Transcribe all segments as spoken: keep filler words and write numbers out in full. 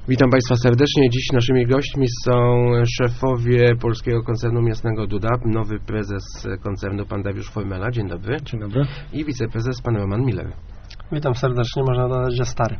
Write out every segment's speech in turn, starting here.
Witam Państwa serdecznie. Dziś naszymi gośćmi są szefowie polskiego koncernu mięsnego Duda, nowy prezes koncernu pan Dariusz Formela. Dzień dobry. Dzień dobry. I wiceprezes pan Roman Miller. Witam serdecznie, można dodać, że stary.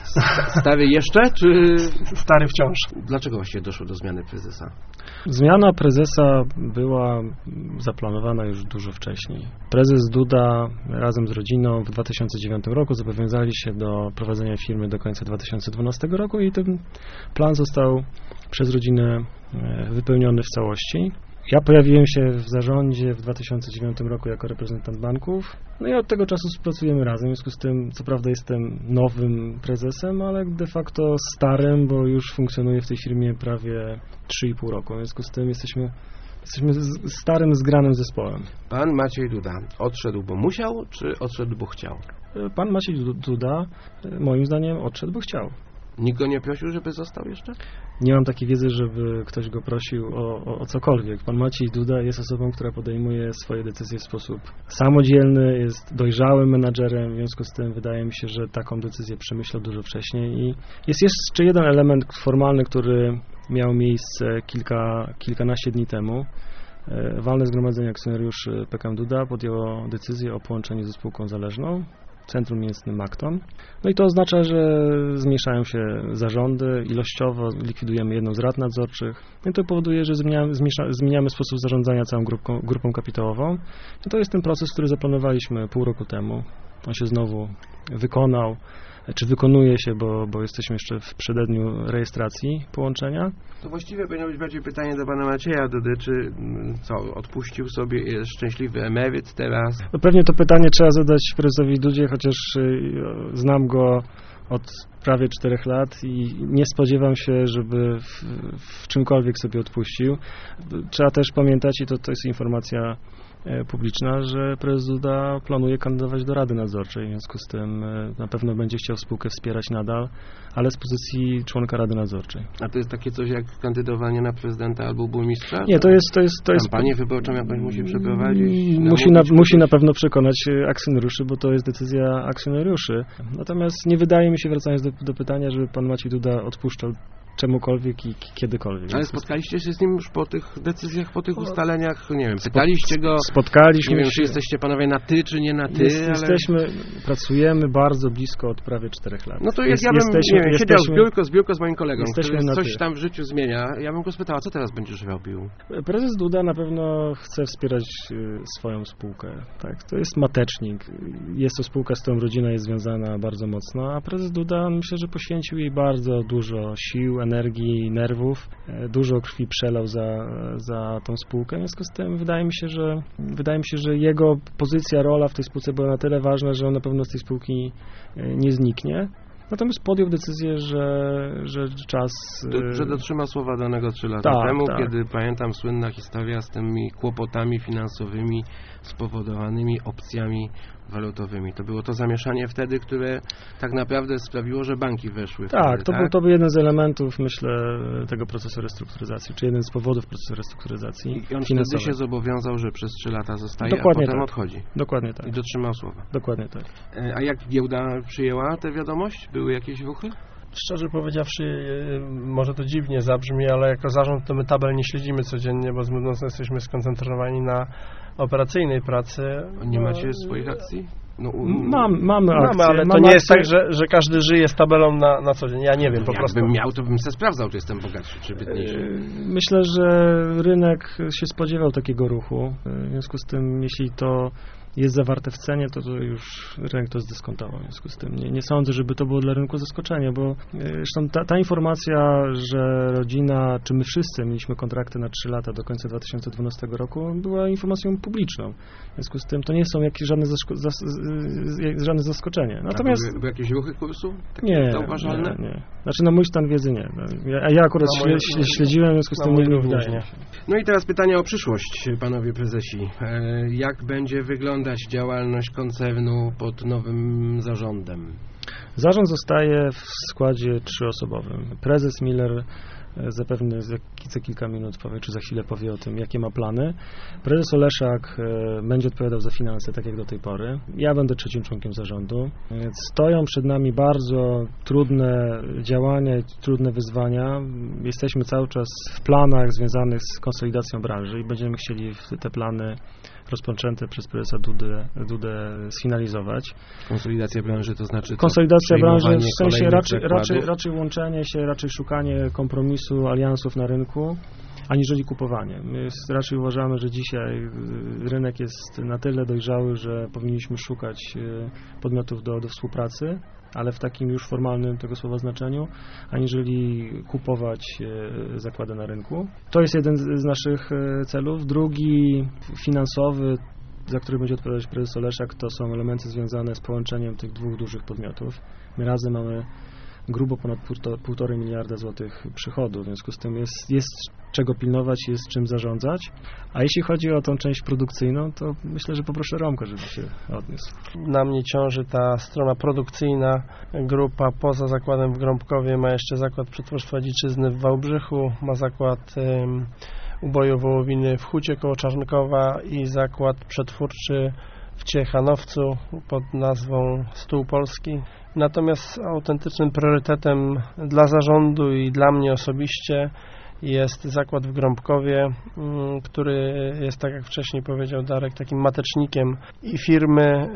Stary jeszcze, czy... Stary wciąż. Dlaczego właściwie doszło do zmiany prezesa? Zmiana prezesa była zaplanowana już dużo wcześniej. Prezes Duda razem z rodziną w dwa tysiące dziewiątym roku zobowiązali się do prowadzenia firmy do końca dwa tysiące dwunastego roku i ten plan został przez rodzinę wypełniony w całości. Ja pojawiłem się w zarządzie w dwa tysiące dziewiątym roku jako reprezentant banków, no i od tego czasu współpracujemy razem, w związku z tym, co prawda jestem nowym prezesem, ale de facto starym, bo już funkcjonuję w tej firmie prawie trzy i pół roku, w związku z tym jesteśmy, jesteśmy starym, zgranym zespołem. Pan Maciej Duda odszedł, bo musiał, czy odszedł, bo chciał? Pan Maciej Duda, moim zdaniem, odszedł, bo chciał. Nikt go nie prosił, żeby został jeszcze? Nie mam takiej wiedzy, żeby ktoś go prosił o, o, o cokolwiek. Pan Maciej Duda jest osobą, która podejmuje swoje decyzje w sposób samodzielny, jest dojrzałym menadżerem, w związku z tym wydaje mi się, że taką decyzję przemyślał dużo wcześniej. I jest jeszcze jeden element formalny, który miał miejsce kilka, kilkanaście dni temu. Walne Zgromadzenie Akcjonariuszy P K M Duda podjęło decyzję o połączeniu ze spółką zależną, Centrum Mięsnym Makton. No i to oznacza, że zmniejszają się zarządy, ilościowo likwidujemy jedną z rad nadzorczych. No i to powoduje, że zmieniamy, zmieniamy sposób zarządzania całą grupką, grupą kapitałową. I to jest ten proces, który zaplanowaliśmy pół roku temu. On się znowu wykonał, czy wykonuje się, bo, bo jesteśmy jeszcze w przededniu rejestracji połączenia. To właściwie powinno być bardziej pytanie do pana Macieja Dudy, czy co, odpuścił sobie, jest szczęśliwy emeryt teraz? No pewnie to pytanie trzeba zadać prezesowi Dudzie, chociaż znam go od prawie czterech lat i nie spodziewam się, żeby w, w czymkolwiek sobie odpuścił. Trzeba też pamiętać, i to, to jest informacja publiczna, że prezes Duda planuje kandydować do Rady Nadzorczej, w związku z tym na pewno będzie chciał spółkę wspierać nadal, ale z pozycji członka Rady Nadzorczej. A to jest takie coś jak kandydowanie na prezydenta albo burmistrza? Nie, to jest... To jest, to jest kampanię wyborczą jakąś musi przeprowadzić? Musi na, musi na pewno przekonać akcjonariuszy, bo to jest decyzja akcjonariuszy. Natomiast nie wydaje mi się, wracając do, do pytania, żeby pan Maciej Duda odpuszczał czemukolwiek i kiedykolwiek. Ale spotkaliście się z nim już po tych decyzjach, po tych ustaleniach, nie wiem, pytaliście go, spotkaliśmy nie wiem, się, czy jesteście panowie na ty, czy nie na ty, jest, ale... Jesteśmy, pracujemy bardzo blisko od prawie czterech lat. No to jak jest, ja bym, jesteśmy, nie wiem, siedział z biurko, z biurko z moim kolegą, który coś ty. tam w życiu zmienia, ja bym go spytał, a co teraz będziesz robił? Prezes Duda na pewno chce wspierać y, swoją spółkę, tak, to jest matecznik, jest to spółka, z którą rodzina jest związana bardzo mocno, a prezes Duda, myślę, że poświęcił jej bardzo dużo sił, energii, nerwów, dużo krwi przelał za, za tą spółkę, w związku z tym wydaje mi się, że wydaje mi się, że jego pozycja, rola w tej spółce była na tyle ważna, że on na pewno z tej spółki nie zniknie. Natomiast podjął decyzję, że, że czas... Do, że dotrzyma słowa danego trzy lata tak, temu, tak. kiedy pamiętam słynna historia z tymi kłopotami finansowymi spowodowanymi opcjami walutowymi. To było to zamieszanie wtedy, które tak naprawdę sprawiło, że banki weszły. Tak, wtedy, to, tak? Był, to był jeden z elementów, myślę, tego procesu restrukturyzacji, czy jeden z powodów procesu restrukturyzacji I on finansowej. wtedy się zobowiązał, że przez trzy lata zostaje, Dokładnie a potem tak. odchodzi. Dokładnie tak. I dotrzymał słowa. Dokładnie tak. A jak giełda przyjęła tę wiadomość? Były jakieś ruchy? Szczerze powiedziawszy, może to dziwnie zabrzmi, ale jako zarząd to my tabel nie śledzimy codziennie, bo zbyt mocno jesteśmy skoncentrowani na operacyjnej pracy. Nie macie swoich akcji? No, um, Mam, mamy akcje. Mamy, ale to mam nie akcje. jest tak, że, że każdy żyje z tabelą na, na co dzień. Ja nie wiem, po prostu. Jakbym miał, to bym se sprawdzał, czy jestem bogatszy, czy biedniejszy. Myślę, że rynek się spodziewał takiego ruchu. W związku z tym, jeśli to jest zawarte w cenie, to, to już rynek to zdyskontował. W związku z tym nie, nie sądzę, żeby to było dla rynku zaskoczenie, bo zresztą ta, ta informacja, że rodzina, czy my wszyscy mieliśmy kontrakty na trzy lata do końca dwa tysiące dwunastego roku, była informacją publiczną. W związku z tym to nie są jakieś żadne, zaszko- zas, żadne zaskoczenie. Natomiast... były, były jakieś ruchy kursu? Takie nie, zauważalne? nie, nie. Znaczy na mój stan wiedzy nie. Ja, ja akurat moje, śle, śledziłem, w związku z tym nie również nie. No i teraz pytanie o przyszłość, panowie prezesi. Jak będzie wyglądać działalność koncernu pod nowym zarządem? Zarząd zostaje w składzie trzyosobowym. Prezes Miller zapewne za, za kilka minut powie, czy za chwilę powie o tym, jakie ma plany. Prezes Oleszak e, będzie odpowiadał za finanse, tak jak do tej pory. Ja będę trzecim członkiem zarządu. Więc stoją przed nami bardzo trudne działania i trudne wyzwania. Jesteśmy cały czas w planach związanych z konsolidacją branży i będziemy chcieli te plany rozpoczęte przez prezesa Dudę, Dudę sfinalizować. Konsolidacja branży to znaczy Konsolidacja branży w sensie kolejnych raczej, raczej, zakładów? raczej łączenie się, raczej szukanie kompromisu, aliansów na rynku, aniżeli kupowanie. My raczej uważamy, że dzisiaj rynek jest na tyle dojrzały, że powinniśmy szukać podmiotów do, do współpracy, ale w takim już formalnym tego słowa znaczeniu, aniżeli kupować zakłady na rynku. To jest jeden z naszych celów. Drugi, finansowy, za który będzie odpowiadać prezes Oleszak, to są elementy związane z połączeniem tych dwóch dużych podmiotów. My razem mamy grubo ponad półtorej miliarda złotych przychodu, w związku z tym jest, jest czego pilnować, jest czym zarządzać. A jeśli chodzi o tą część produkcyjną, to myślę, że poproszę Romka, żeby się odniósł. Na mnie ciąży ta strona produkcyjna. Grupa poza zakładem w Grąbkowie ma jeszcze zakład przetwórstwa dziczyzny w Wałbrzychu, ma zakład um, uboju wołowiny w Hucie koło Czarnkowa i zakład przetwórczy w Ciechanowcu pod nazwą Stół Polski. Natomiast autentycznym priorytetem dla zarządu i dla mnie osobiście jest zakład w Grąbkowie, który jest, tak jak wcześniej powiedział Darek, takim matecznikiem i firmy,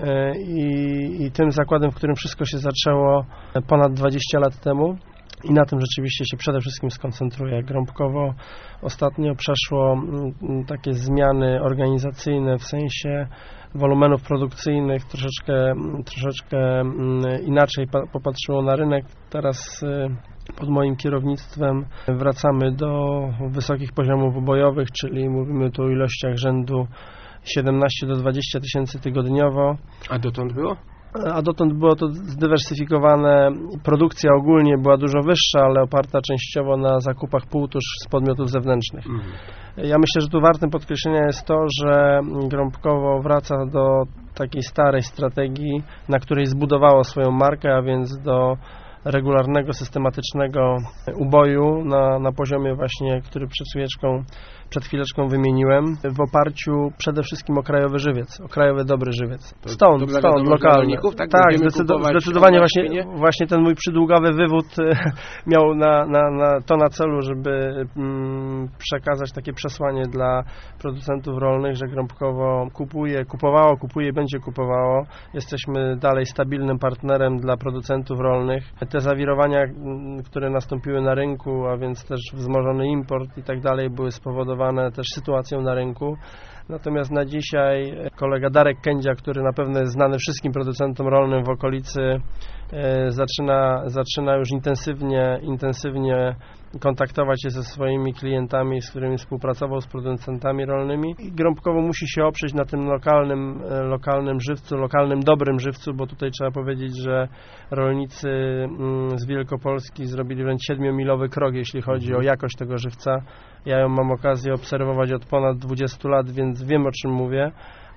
i, i tym zakładem, w którym wszystko się zaczęło ponad dwadzieścia lat temu. I na tym rzeczywiście się przede wszystkim skoncentruje. Grąbkowo ostatnio przeszło takie zmiany organizacyjne w sensie wolumenów produkcyjnych, troszeczkę, troszeczkę inaczej popatrzyło na rynek. Teraz pod moim kierownictwem wracamy do wysokich poziomów ubojowych, czyli mówimy tu o ilościach rzędu siedemnaście do dwudziestu tysięcy tygodniowo. A dotąd było? A dotąd było to zdywersyfikowane, produkcja ogólnie była dużo wyższa, ale oparta częściowo na zakupach półtusz z podmiotów zewnętrznych. Mhm. Ja myślę, że tu wartym podkreślenia jest to, że Grąbkowo wraca do takiej starej strategii, na której zbudowało swoją markę, a więc do regularnego, systematycznego uboju na, na poziomie właśnie, który przed chwileczką, przed chwileczką wymieniłem, w oparciu przede wszystkim o krajowy żywiec, o krajowy dobry żywiec. Stąd, to stąd, lokalny. Tak, tak zdecydowanie, zdecydowanie właśnie, właśnie ten mój przydługawy wywód miał na, na, na to na celu, żeby mm, przekazać takie przesłanie dla producentów rolnych, że Grąbkowo kupuje, kupowało, kupuje, będzie kupowało. Jesteśmy dalej stabilnym partnerem dla producentów rolnych. Te zawirowania, które nastąpiły na rynku, a więc też wzmożony import i tak dalej, były spowodowane też sytuacją na rynku. Natomiast na dzisiaj kolega Darek Kędzia, który na pewno jest znany wszystkim producentom rolnym w okolicy, e, zaczyna, zaczyna już intensywnie, intensywnie kontaktować się ze swoimi klientami, z którymi współpracował, z producentami rolnymi. I Grąbkowo musi się oprzeć na tym lokalnym, lokalnym żywcu, lokalnym dobrym żywcu, bo tutaj trzeba powiedzieć, że rolnicy z Wielkopolski zrobili wręcz siedmiomilowy krok, jeśli chodzi o jakość tego żywca. Ja ją mam okazję obserwować od ponad dwudziestu lat, więc wiem, o czym mówię.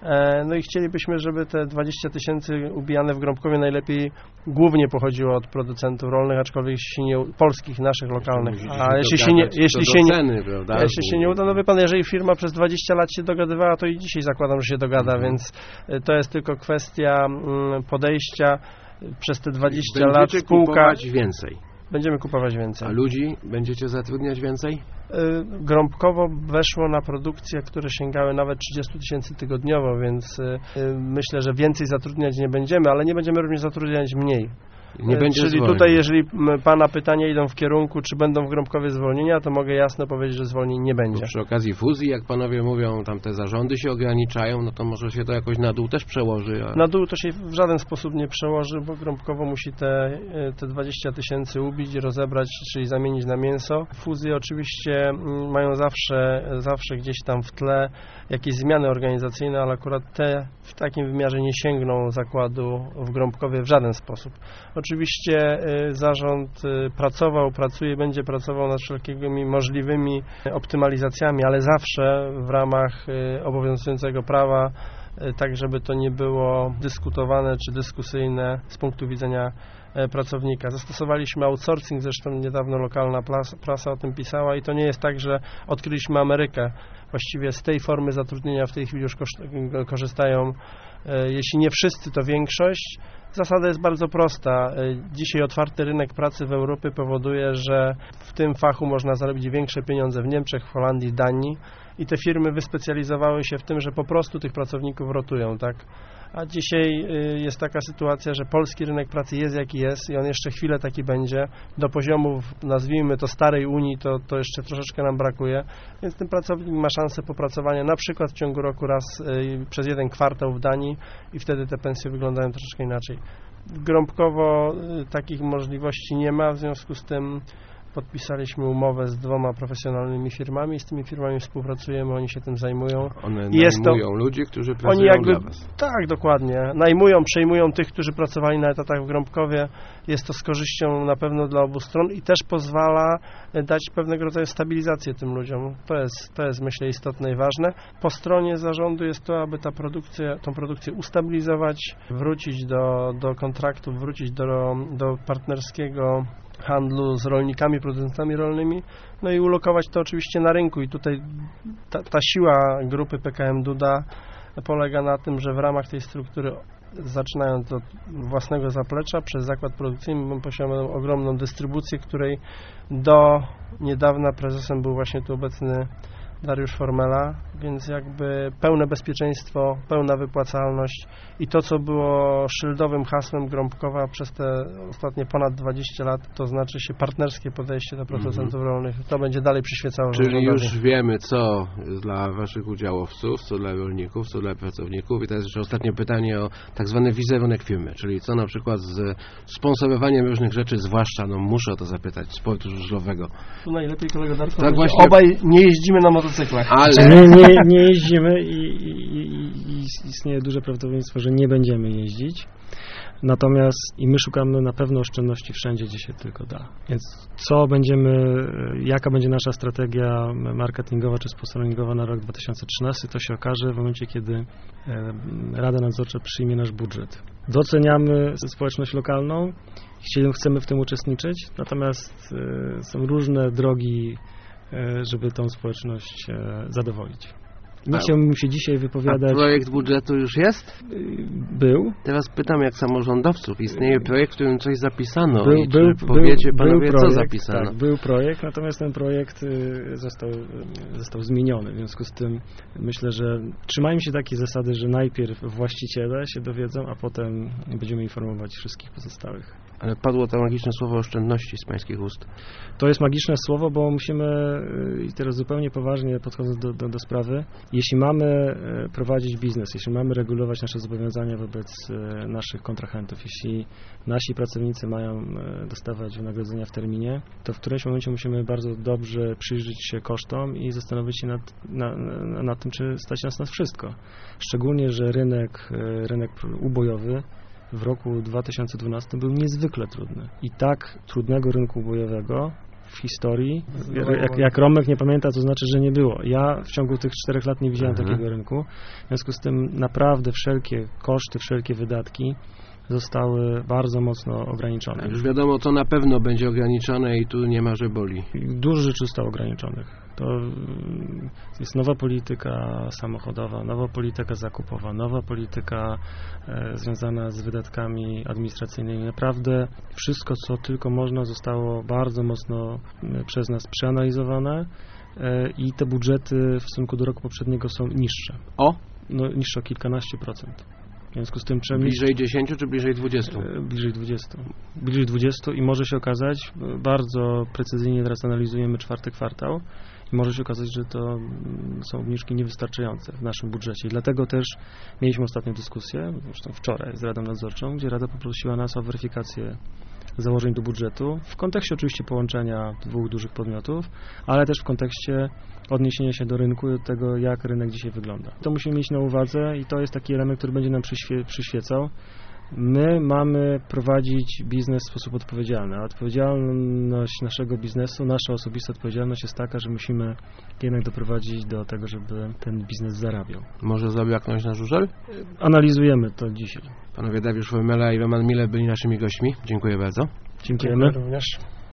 No i chcielibyśmy, żeby te dwadzieścia tysięcy ubijane w Grąbkowie najlepiej głównie pochodziło od producentów rolnych, aczkolwiek jeśli nie, polskich, naszych, lokalnych. A jeśli się nie, jeśli się nie, ceny, prawda? jeśli się nie uda, no wie pan, jeżeli firma przez dwadzieścia lat się dogadywała, to i dzisiaj zakładam, że się dogada, mhm. więc to jest tylko kwestia podejścia. Przez te dwadzieścia lat spółka... kupować więcej. Będziemy kupować więcej. A ludzi będziecie zatrudniać więcej? Grąbkowo weszło na produkcje, które sięgały nawet trzydzieści tysięcy tygodniowo, więc myślę, że więcej zatrudniać nie będziemy, ale nie będziemy również zatrudniać mniej. Nie będzie Czyli zwolnień. tutaj, jeżeli Pana pytania idą w kierunku, czy będą w Grąbkowie zwolnienia, to mogę jasno powiedzieć, że zwolnień nie będzie. Bo przy okazji fuzji, jak Panowie mówią, tam te zarządy się ograniczają, no to może się to jakoś na dół też przełoży. A... Na dół to się w żaden sposób nie przełoży, bo Grąbkowo musi te, te dwadzieścia tysięcy ubić, rozebrać, czyli zamienić na mięso. Fuzje oczywiście mają zawsze, zawsze gdzieś tam w tle jakieś zmiany organizacyjne, ale akurat te w takim wymiarze nie sięgną zakładu w Grąbkowie w żaden sposób. Oczywiście zarząd pracował, pracuje, będzie pracował nad wszelkimi możliwymi optymalizacjami, ale zawsze w ramach obowiązującego prawa tak żeby to nie było dyskutowane czy dyskusyjne z punktu widzenia pracownika. Zastosowaliśmy outsourcing, zresztą niedawno lokalna prasa o tym pisała i to nie jest tak, że odkryliśmy Amerykę. Właściwie z tej formy zatrudnienia w tej chwili już korzystają, jeśli nie wszyscy, to większość. Zasada jest bardzo prosta. Dzisiaj otwarty rynek pracy w Europie powoduje, że w tym fachu można zarobić większe pieniądze w Niemczech, w Holandii, Danii i te firmy wyspecjalizowały się w tym, że po prostu tych pracowników rotują, tak? A dzisiaj jest taka sytuacja, że polski rynek pracy jest jaki jest i on jeszcze chwilę taki będzie. Do poziomów, nazwijmy to starej Unii, to, to jeszcze troszeczkę nam brakuje, więc ten pracownik ma szansę popracowania na przykład w ciągu roku raz y, przez jeden kwartał w Danii i wtedy te pensje wyglądają troszeczkę inaczej. Grąbkowo y, takich możliwości nie ma, w związku z tym podpisaliśmy umowę z dwoma profesjonalnymi firmami, z tymi firmami współpracujemy, oni się tym zajmują. One I jest najmują to, ludzi, którzy pracują oni jakby, dla was. Tak, dokładnie. Najmują, przejmują tych, którzy pracowali na etatach w Grąbkowie. Jest to z korzyścią na pewno dla obu stron i też pozwala dać pewnego rodzaju stabilizację tym ludziom. To jest, to jest myślę istotne i ważne. Po stronie zarządu jest to, aby ta produkcja, tą produkcję ustabilizować, wrócić do, do kontraktów, wrócić do, do partnerskiego handlu z rolnikami, producentami rolnymi, no i ulokować to oczywiście na rynku i tutaj ta, ta siła grupy P K M Duda polega na tym, że w ramach tej struktury, zaczynając od własnego zaplecza przez zakład produkcyjny, my posiadamy ogromną dystrybucję, której do niedawna prezesem był właśnie tu obecny Dariusz Formela, więc jakby pełne bezpieczeństwo, pełna wypłacalność i to, co było szyldowym hasłem Grąbkowa przez te ostatnie ponad dwadzieścia lat, to znaczy się partnerskie podejście do producentów mm-hmm. rolnych. To będzie dalej przyświecało. Czyli już wiemy, co dla waszych udziałowców, co dla rolników, co dla pracowników i teraz jeszcze ostatnie pytanie o tak zwany wizerunek firmy, czyli co na przykład z sponsorowaniem różnych rzeczy, zwłaszcza, no muszę o to zapytać, sportu żużlowego. Tu najlepiej, kolego Darko, tak właśnie... obaj nie jeździmy na motocyklach. Ale... Nie, nie, nie jeździmy i, i, i, i istnieje duże prawdopodobieństwo, że nie będziemy jeździć. Natomiast i my szukamy na pewno oszczędności wszędzie, gdzie się tylko da. Więc co będziemy, jaka będzie nasza strategia marketingowa czy sponsoringowa na rok dwa tysiące trzynasty, to się okaże w momencie, kiedy Rada Nadzorcza przyjmie nasz budżet. Doceniamy społeczność lokalną, chcemy w tym uczestniczyć, natomiast są różne drogi, żeby tą społeczność zadowolić. Nie chciałbym się dzisiaj wypowiadać. A projekt budżetu już jest? Był. Teraz pytam jak samorządowców. Istnieje projekt, w którym coś zapisano był, i był, czy powiecie był, panowie, był projekt, co zapisano? Tak, był projekt, natomiast ten projekt został, został zmieniony. W związku z tym myślę, że trzymajmy się takiej zasady, że najpierw właściciele się dowiedzą, a potem będziemy informować wszystkich pozostałych. Ale padło to magiczne słowo oszczędności z pańskich ust. To jest magiczne słowo, bo musimy, i teraz zupełnie poważnie podchodząc do, do, do sprawy, jeśli mamy prowadzić biznes, jeśli mamy regulować nasze zobowiązania wobec naszych kontrahentów, jeśli nasi pracownicy mają dostawać wynagrodzenia w terminie, to w którymś momencie musimy bardzo dobrze przyjrzeć się kosztom i zastanowić się nad, na, nad tym, czy stać nas na wszystko. Szczególnie, że rynek, rynek ubojowy w roku dwa tysiące dwunastym był niezwykle trudny. I tak trudnego rynku ubojowego w historii, jak, jak Romek nie pamięta, to znaczy, że nie było. Ja w ciągu tych czterech lat nie widziałem mhm. takiego rynku. W związku z tym naprawdę wszelkie koszty, wszelkie wydatki zostały bardzo mocno ograniczone. Już wiadomo, co na pewno będzie ograniczone i tu nie ma, że boli. Dużo rzeczy zostało ograniczonych. To jest nowa polityka samochodowa, nowa polityka zakupowa, nowa polityka e, związana z wydatkami administracyjnymi. Naprawdę wszystko, co tylko można, zostało bardzo mocno przez nas przeanalizowane e, i te budżety w stosunku do roku poprzedniego są niższe. O? No, niższe o kilkanaście procent. W związku z tym trzeba bliżej dziesięciu czy bliżej dwudziestu? Bliżej dwudziestu. Bliżej dwudziestu i może się okazać, bardzo precyzyjnie teraz analizujemy czwarty kwartał i może się okazać, że to są obniżki niewystarczające w naszym budżecie. I dlatego też mieliśmy ostatnią dyskusję, zresztą wczoraj z Radą Nadzorczą, gdzie Rada poprosiła nas o weryfikację założeń do budżetu, w kontekście oczywiście połączenia dwóch dużych podmiotów, ale też w kontekście odniesienia się do rynku i do tego, jak rynek dzisiaj wygląda. To musimy mieć na uwadze i to jest taki element, który będzie nam przyświe- przyświecał My mamy prowadzić biznes w sposób odpowiedzialny, a odpowiedzialność naszego biznesu, nasza osobista odpowiedzialność jest taka, że musimy jednak doprowadzić do tego, żeby ten biznes zarabiał. Może zabraknąć na żużel? Analizujemy to dzisiaj. Panowie Dariusz Wojmela i Roman Mile byli naszymi gośćmi. Dziękuję bardzo. Dziękujemy. Również.